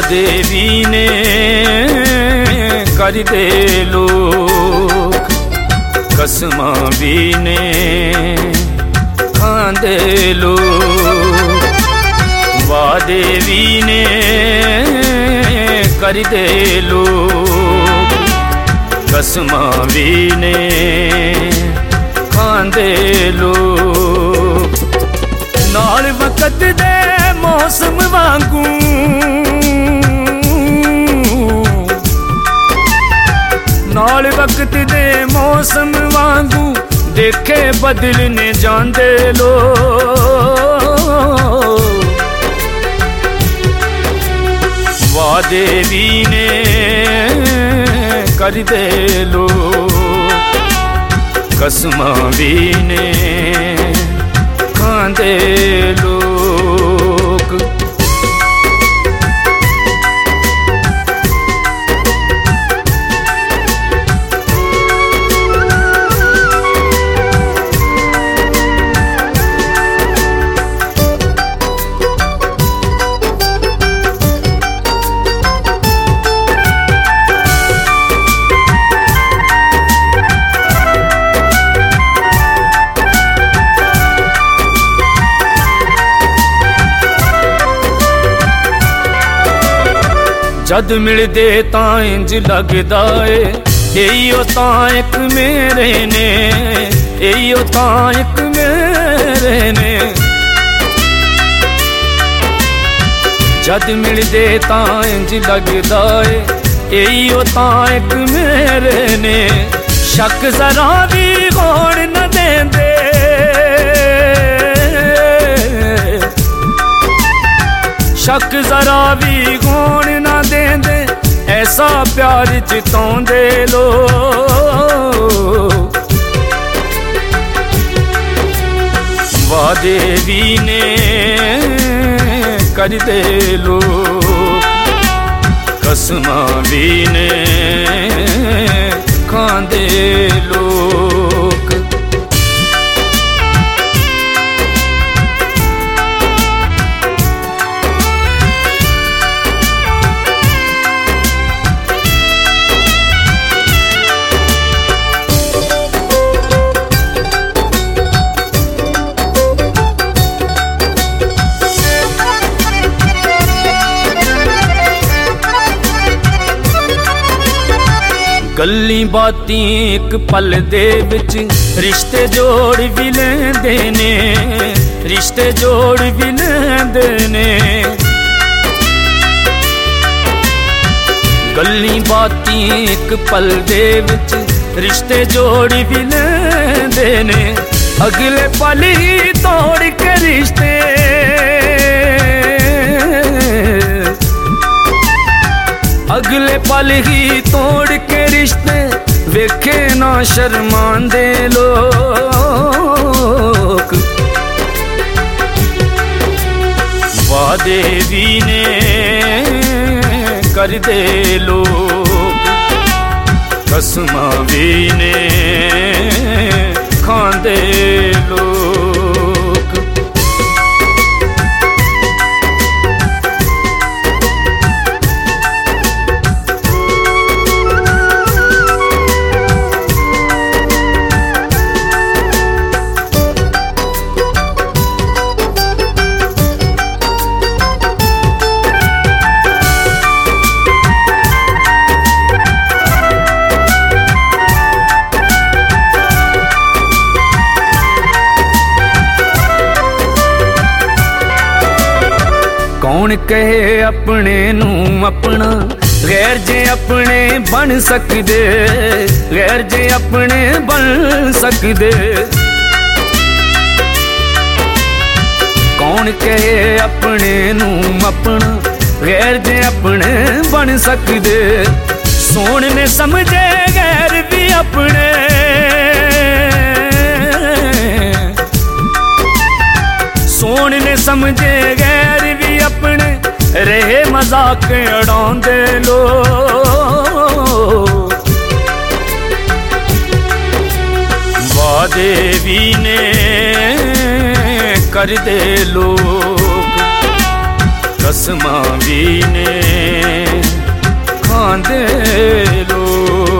देवी ने कर दे लोग, कसमां भी ने खांदे लोग। वादे भी ने कर दे लोग, कसमां भी ने खांदे लोग। नाल वक्त दे मौसम वांगू, नाल वक्त दे मौसम वांगू देखे बदलने जांदे लोग। वादे भी ने कर दे लोग, कसमां भी ने खांदे लोग। जद मिलदे तां इंज लगदा ए, एयो तां इक मेरे ने, एयो तां इक मेरे ने। जद मिलदे तां इंज लगदा ए, एयो तां इक मेरे ने। शक जरा भी होण न देंदे, शक जरा भी होण न देंदे, ऐसा प्यार चिताउंदे लोग। वादे भी ने कर दे लोग, कसमां भी ने खांदे लोग। गल्ली बाती एक पल दे विच रिश्ते जोड़ भी लेंदे ने, रिश्ते जोड़ भी लेंदे ने। गल्ली बाती एक पल दे विच रिश्ते जोड़ भी लेंदे ने। अगले पल ही तोड़ के रिश्ते, अगले पल ही तोड़ के रिश्ते वेखे ना शर्मांदे लोग। वादे भी ने कर दे लोग, कसमां भी ने खांदे लोग। कौन कहे अपने नू अपना, गैर जे अपने बन सकदे, गैर जे अपने बन सकदे। कौन कहे अपने नू अपना, गैर जे अपने बन सकदे। सोन ने समझे गैर भी अपने, सोन ने समझे गैर भी अपने, रहे मजाक उड़ाउंदे लोग। वादे भी ने कर दे लोग, रस्मां भी ने खांदे लोग।